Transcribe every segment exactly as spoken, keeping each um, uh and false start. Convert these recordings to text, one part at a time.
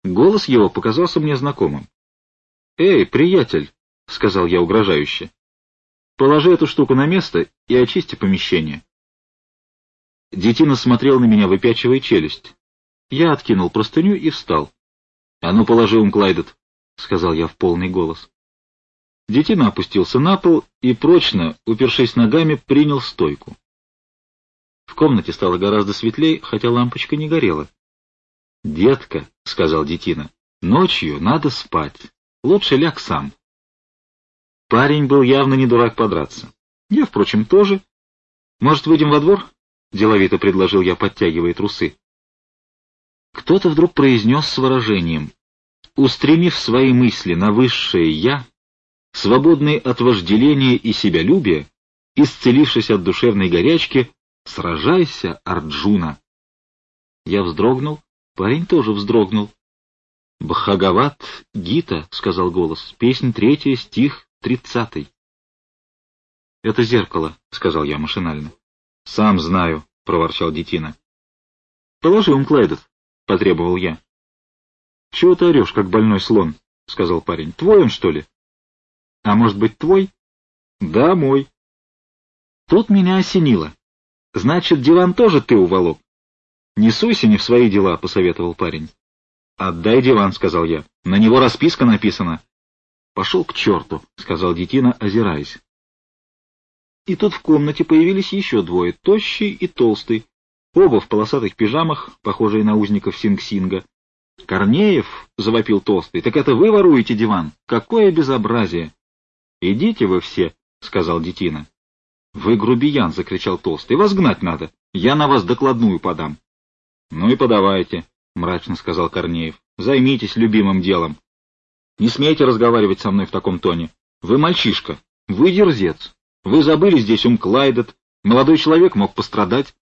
Голос его показался мне знакомым. «Эй, приятель!» — сказал я угрожающе. «Положи эту штуку на место и очисти помещение». Детина смотрел на меня, выпячивая челюсть. Я откинул простыню и встал. «А ну, положи, Умклайдет!» — сказал я в полный голос. Детина опустился на пол и, прочно, упершись ногами, принял стойку. В комнате стало гораздо светлей, хотя лампочка не горела. «Детка», — сказал Детина, — «ночью надо спать. Лучше ляг сам». Парень был явно не дурак подраться. Я, впрочем, тоже. «Может, выйдем во двор?» — деловито предложил я, подтягивая трусы. Кто-то вдруг произнес с выражением: устремив свои мысли на высшее «я», свободный от вожделения и себялюбия, исцелившись от душевной горячки, сражайся, Арджуна. Я вздрогнул, парень тоже вздрогнул. «Бхагават Гита», — сказал голос, — «песнь третья, стих тридцатый». «Это зеркало», — сказал я машинально. «Сам знаю», — проворчал Детина. «Положи, Умклайдет», — потребовал я. «Чего ты орешь, как больной слон?» — сказал парень. «Твой он, что ли?» «А может быть, твой?» «Да, мой». Тут меня осенило. «Значит, диван тоже ты уволок?» «Не суйся не в свои дела», — посоветовал парень. «Отдай диван», — сказал я. «На него расписка написана». «Пошел к черту», — сказал Детина, озираясь. И тут в комнате появились еще двое, тощий и толстый, оба в полосатых пижамах, похожие на узников Синг-Синга. «Корнеев», — завопил толстый, — «так это вы воруете диван? Какое безобразие!» «Идите вы все», — сказал Детина. «Вы грубиян», — закричал толстый, — «вас гнать надо, я на вас докладную подам». «Ну и подавайте», — мрачно сказал Корнеев, — «займитесь любимым делом. Не смейте разговаривать со мной в таком тоне. Вы мальчишка, вы дерзец, вы забыли здесь Умклайдет, молодой человек мог пострадать».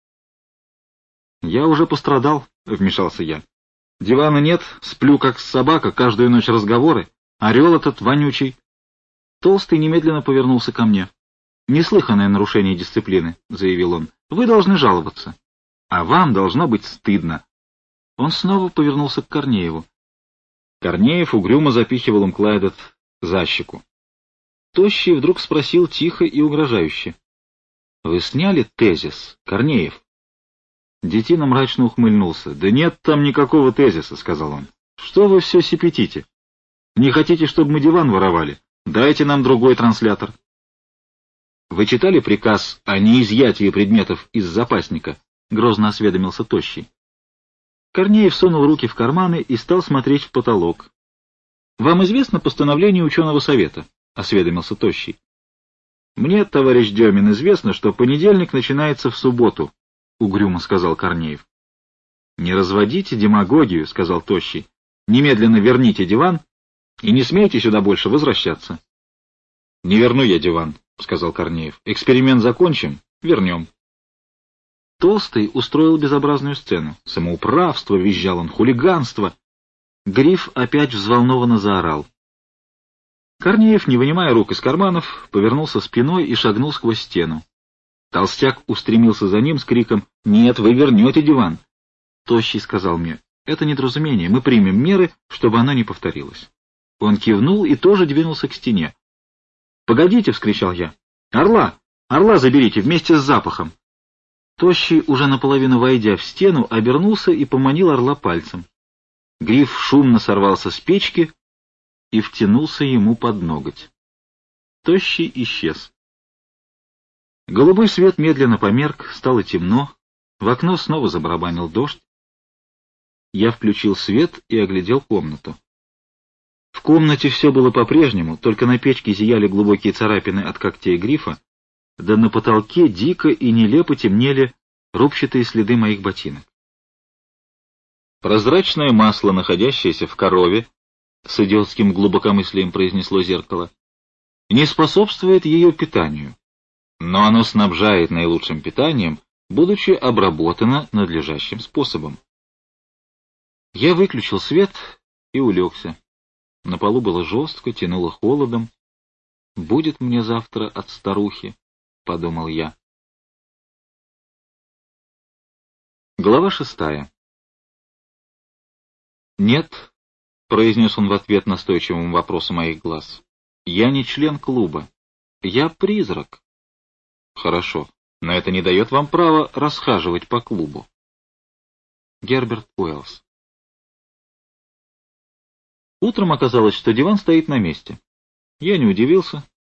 «Я уже пострадал», — вмешался я. «Дивана нет, сплю как собака, каждую ночь разговоры, орел этот вонючий». Толстый немедленно повернулся ко мне. «Неслыханное нарушение дисциплины», — заявил он. «Вы должны жаловаться. А вам должно быть стыдно». Он снова повернулся к Корнееву. Корнеев угрюмо запихивал Умклайдет за щеку. Тощий вдруг спросил тихо и угрожающе: «Вы сняли тезис, Корнеев?» Детина мрачно ухмыльнулся. «Да нет там никакого тезиса», — сказал он. «Что вы все сипятите? Не хотите, чтобы мы диван воровали? Дайте нам другой транслятор». «Вы читали приказ о неизъятии предметов из запасника?» — грозно осведомился Тощий. Корнеев сунул руки в карманы и стал смотреть в потолок. «Вам известно постановление ученого совета?» — осведомился Тощий. «Мне, товарищ Демин, известно, что понедельник начинается в субботу», — угрюмо сказал Корнеев. «Не разводите демагогию», — сказал Тощий. «Немедленно верните диван и не смейте сюда больше возвращаться». «Не верну я диван», — сказал Корнеев. «Эксперимент закончим, вернем». Толстый устроил безобразную сцену. «Самоуправство», — визжал он, — «хулиганство». Гриф опять взволнованно заорал. Корнеев, не вынимая рук из карманов, повернулся спиной и шагнул сквозь стену. Толстяк устремился за ним с криком: «Нет, вы вернете диван!» Тощий сказал мне: «Это недоразумение, мы примем меры, чтобы оно не повторилось». Он кивнул и тоже двинулся к стене. «Погодите!» — вскричал я. «Орла! Орла заберите вместе с запахом!» Тощий, уже наполовину войдя в стену, обернулся и поманил орла пальцем. Гриф шумно сорвался с печки и втянулся ему под ноготь. Тощий исчез. Голубой свет медленно померк, стало темно, в окно снова забарабанил дождь. Я включил свет и оглядел комнату. В комнате все было по-прежнему, только на печке зияли глубокие царапины от когтей грифа, да на потолке дико и нелепо темнели рубчатые следы моих ботинок. «Прозрачное масло, находящееся в корове», — с идиотским глубокомыслием произнесло зеркало, — «не способствует ее питанию, но оно снабжает наилучшим питанием, будучи обработано надлежащим способом». Я выключил свет и улегся. На полу было жестко, тянуло холодом. «Будет мне завтра от старухи», — подумал я. Глава шестая. Нет, произнес он в ответ настойчивому вопросу моих глаз. «Я не член клуба. Я призрак». «Хорошо, но это не дает вам права расхаживать по клубу». Герберт Уэллс. Утром оказалось, что диван стоит на месте. Я не удивился,